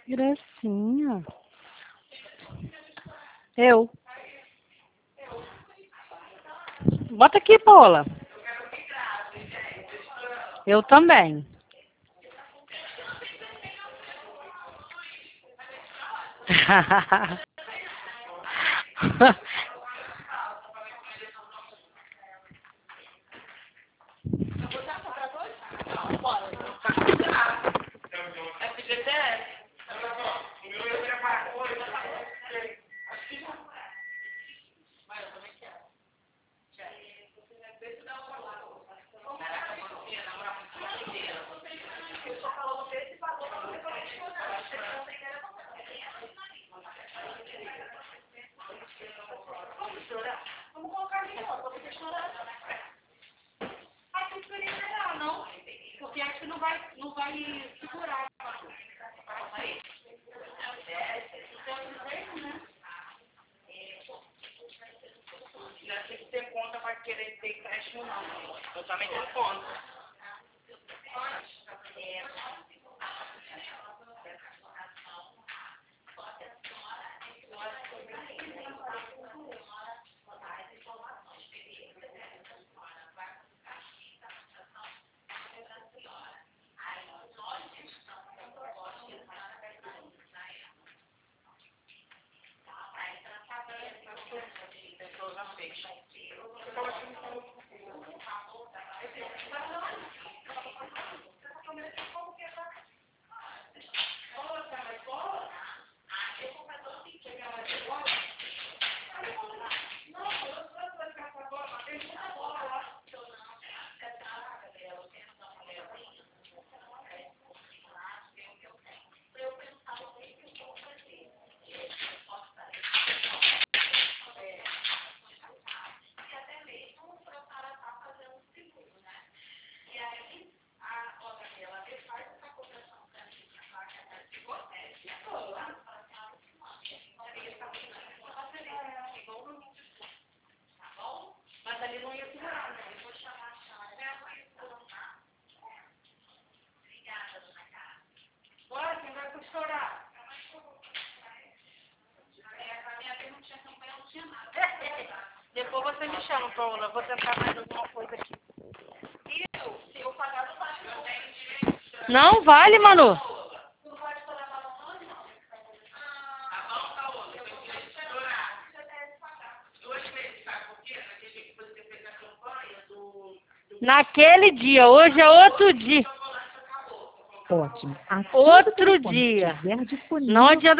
Gracinha. Eu. Bota aqui, Paula. Eu também. Porque acho que não vai segurar. Não tem que ter conta para querer ter creche ou não. Eu também tenho conta. Mas ali não ia segurar, né? Eu vou chamar a chave. Obrigada, dona Carla. Bora, quem vai chorar? A minha vez não tinha campanha, não tinha nada. Depois você me chama, Paula. Vou tentar mais alguma coisa aqui. Se eu pagar, não vale, não tem direito. Não vale, Manu. Não pode pagar para o nome, não. Tá bom, Paola. Eu tenho direito de chorar. Você deve pagar. 2 vezes, sabe por quê? Naquele dia que você fez a campanha do... Naquele dia, hoje é outro dia. Ótimo. Outro dia. Não adianta.